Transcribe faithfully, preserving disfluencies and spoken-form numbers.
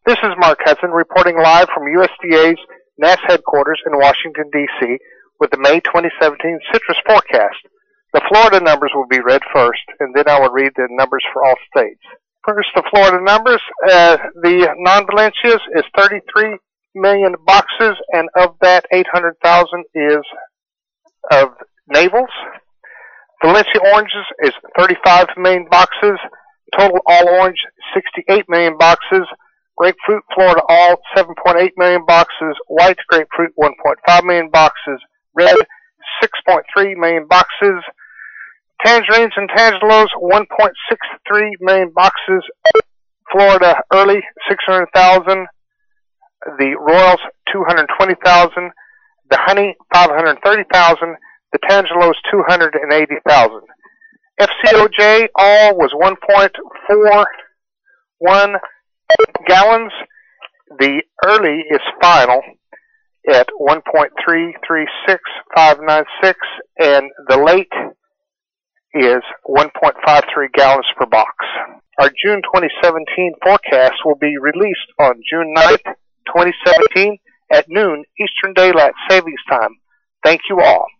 This is Mark Hudson reporting live from U S D A's N A S headquarters in Washington, D C with the May twenty seventeen citrus forecast. The Florida numbers will be read first, and then I will read the numbers for all states. First, the Florida numbers. Uh, the non-Valencias is thirty-three million boxes, and of that, eight hundred thousand is of navels. Valencia oranges is thirty-five million boxes. Total all orange, sixty-eight million boxes. Grapefruit, Florida all, seven point eight million boxes. White grapefruit, one point five million boxes. Red, six point three million boxes. Tangerines and tangelos, one point six three million boxes. Florida early, six hundred thousand. The Royals, two hundred twenty thousand. The honey, five hundred thirty thousand. The tangelos, two hundred eighty thousand. F C O J all was one point four one gallons. The early is final at one point three three six five nine six, and the late is one point five three gallons per box. Our June twenty seventeen forecast will be released on June ninth, twenty seventeen at noon Eastern Daylight Savings Time. Thank you all.